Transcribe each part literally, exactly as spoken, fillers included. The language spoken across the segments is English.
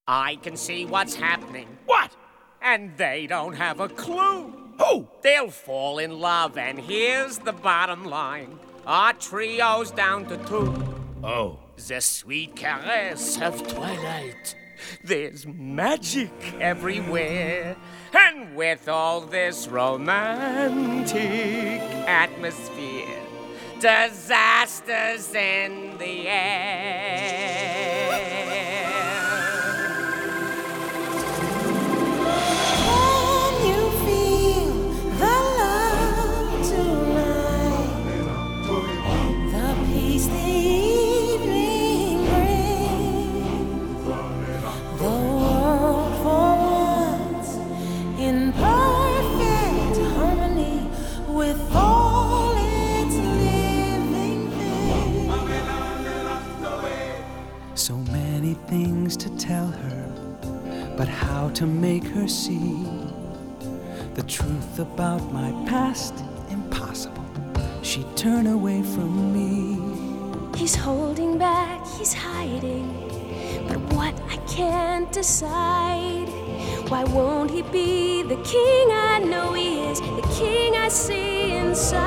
I can see what's happening. What? And they don't have a clue. Who? They'll fall in love, and here's the bottom line. Our trio's down to two. Oh. The sweet caress of twilight. There's magic everywhere. And with all this romantic atmosphere, disasters in the air. Can you feel the love tonight? The peace the evening brings. The world for once in perfect harmony with all its living things. So many things to tell her, but how to make her see the truth about my past? Impossible. She'd turn away from me. He's holding back, he's hiding, but what I can't decide. Why won't he be the king I know he is, the king I see inside?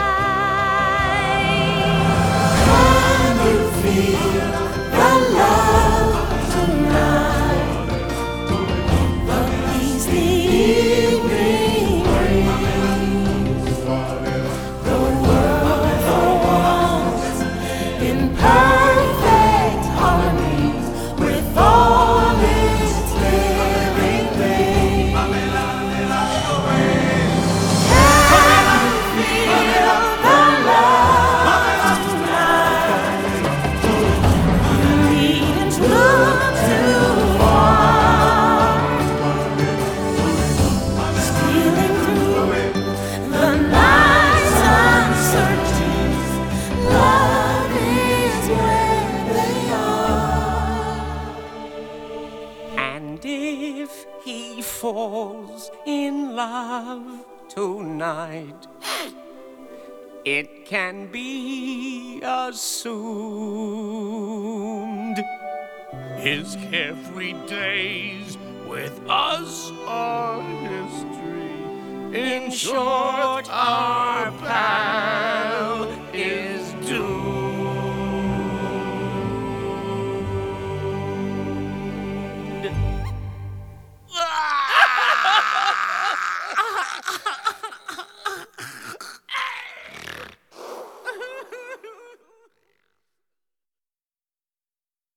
Can you feel the love tonight? The peace the evening brings. The world for once in perfect harmony with all its living things. Can you feel the love tonight? You needn't look too far. Stealing through the night's uncertainties, love is where they are. And if he falls in love tonight, it can be assumed His carefree days with us are history. in short our past.